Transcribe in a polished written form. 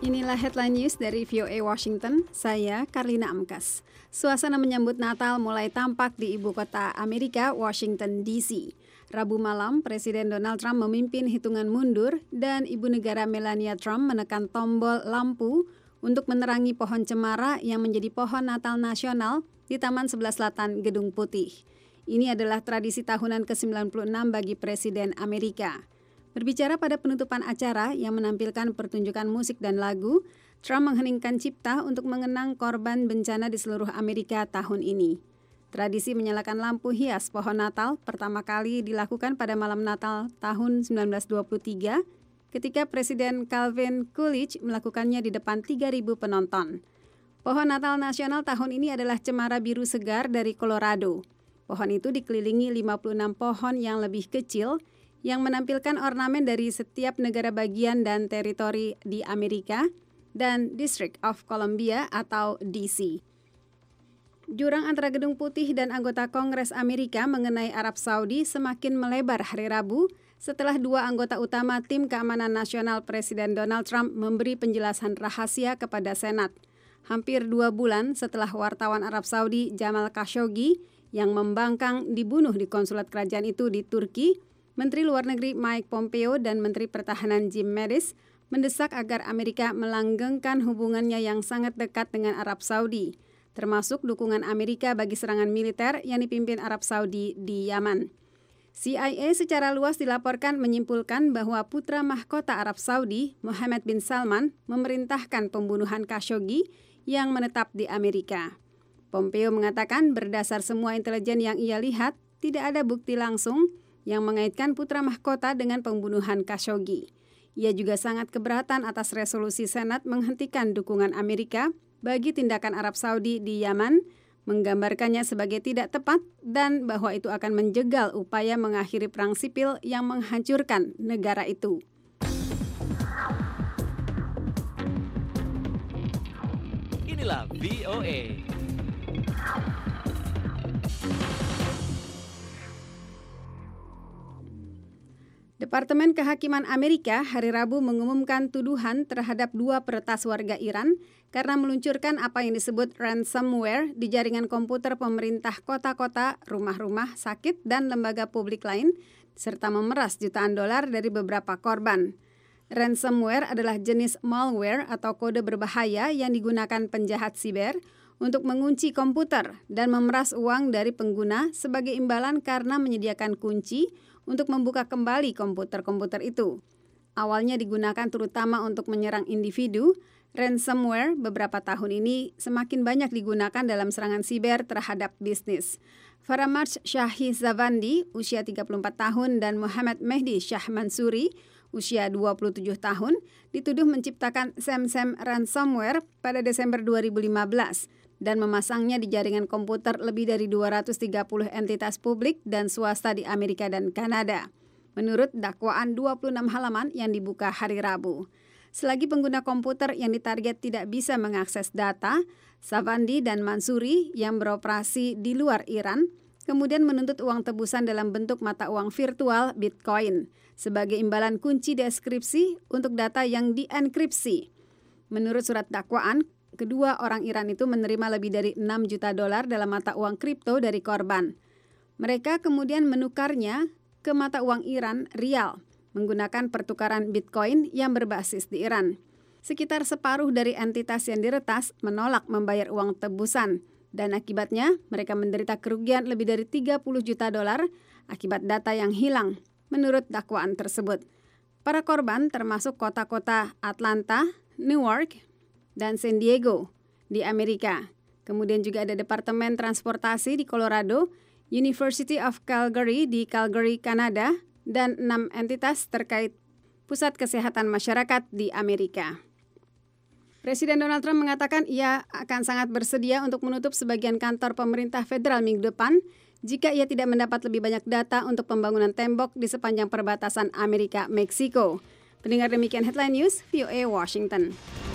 Inilah headline news dari VOA Washington, saya Karlina Amkas. Suasana menyambut Natal mulai tampak di ibu kota Amerika, Washington DC. Rabu malam, Presiden Donald Trump memimpin hitungan mundur dan Ibu Negara Melania Trump menekan tombol lampu untuk menerangi pohon cemara yang menjadi pohon Natal nasional di Taman Sebelah Selatan Gedung Putih. Ini adalah tradisi tahunan ke-96 bagi Presiden Amerika. Berbicara pada penutupan acara yang menampilkan pertunjukan musik dan lagu, Trump mengheningkan cipta untuk mengenang korban bencana di seluruh Amerika tahun ini. Tradisi menyalakan lampu hias pohon Natal pertama kali dilakukan pada malam Natal tahun 1923 ketika Presiden Calvin Coolidge melakukannya di depan 3.000 penonton. Pohon Natal nasional tahun ini adalah cemara biru segar dari Colorado. Pohon itu dikelilingi 56 pohon yang lebih kecil yang menampilkan ornamen dari setiap negara bagian dan teritori di Amerika dan District of Columbia atau DC. Jurang antara Gedung Putih dan anggota Kongres Amerika mengenai Arab Saudi semakin melebar hari Rabu setelah dua anggota utama Tim Keamanan Nasional Presiden Donald Trump memberi penjelasan rahasia kepada Senat. Hampir 2 bulan setelah wartawan Arab Saudi Jamal Khashoggi yang membangkang dibunuh di konsulat kerajaan itu di Turki, Menteri Luar Negeri Mike Pompeo dan Menteri Pertahanan Jim Mattis mendesak agar Amerika melanggengkan hubungannya yang sangat dekat dengan Arab Saudi, termasuk dukungan Amerika bagi serangan militer yang dipimpin Arab Saudi di Yaman. CIA secara luas dilaporkan menyimpulkan bahwa putra mahkota Arab Saudi, Mohammed bin Salman, memerintahkan pembunuhan Khashoggi yang menetap di Amerika. Pompeo mengatakan berdasar semua intelijen yang ia lihat, tidak ada bukti langsung yang mengaitkan putra mahkota dengan pembunuhan Khashoggi. Ia juga sangat keberatan atas resolusi Senat menghentikan dukungan Amerika bagi tindakan Arab Saudi di Yaman, menggambarkannya sebagai tidak tepat dan bahwa itu akan menjegal upaya mengakhiri perang sipil yang menghancurkan negara itu. Inilah VOA. Departemen Kehakiman Amerika hari Rabu mengumumkan tuduhan terhadap 2 peretas warga Iran karena meluncurkan apa yang disebut ransomware di jaringan komputer pemerintah kota-kota, rumah-rumah, sakit, dan lembaga publik lain, serta memeras jutaan dolar dari beberapa korban. Ransomware adalah jenis malware atau kode berbahaya yang digunakan penjahat siber untuk mengunci komputer dan memeras uang dari pengguna sebagai imbalan karena menyediakan kunci untuk membuka kembali komputer-komputer itu. Awalnya digunakan terutama untuk menyerang individu, ransomware beberapa tahun ini semakin banyak digunakan dalam serangan siber terhadap bisnis. Faramarz Shahizavandi, usia 34 tahun, dan Muhammad Mehdi Shah Mansuri, usia 27 tahun, dituduh menciptakan SamSam ransomware pada Desember 2015 dan memasangnya di jaringan komputer lebih dari 230 entitas publik dan swasta di Amerika dan Kanada. Menurut dakwaan 26 halaman yang dibuka hari Rabu. Selagi pengguna komputer yang ditarget tidak bisa mengakses data, Savandi dan Mansuri yang beroperasi di luar Iran kemudian menuntut uang tebusan dalam bentuk mata uang virtual Bitcoin sebagai imbalan kunci deskripsi untuk data yang dienkripsi. Menurut surat dakwaan, kedua orang Iran itu menerima lebih dari 6 juta dolar dalam mata uang kripto dari korban. Mereka kemudian menukarnya ke mata uang Iran, rial, menggunakan pertukaran Bitcoin yang berbasis di Iran. Sekitar separuh dari entitas yang diretas menolak membayar uang tebusan, dan akibatnya mereka menderita kerugian lebih dari 30 juta dolar akibat data yang hilang, menurut dakwaan tersebut. Para korban termasuk kota-kota Atlanta, Newark, dan San Diego di Amerika. Kemudian juga ada Departemen Transportasi di Colorado, University of Calgary di Calgary, Kanada, dan 6 entitas terkait Pusat Kesehatan Masyarakat di Amerika. Presiden Donald Trump mengatakan ia akan sangat bersedia untuk menutup sebagian kantor pemerintah federal minggu depan jika ia tidak mendapat lebih banyak data untuk pembangunan tembok di sepanjang perbatasan Amerika-Meksiko. Pendengar, demikian headline news VOA Washington.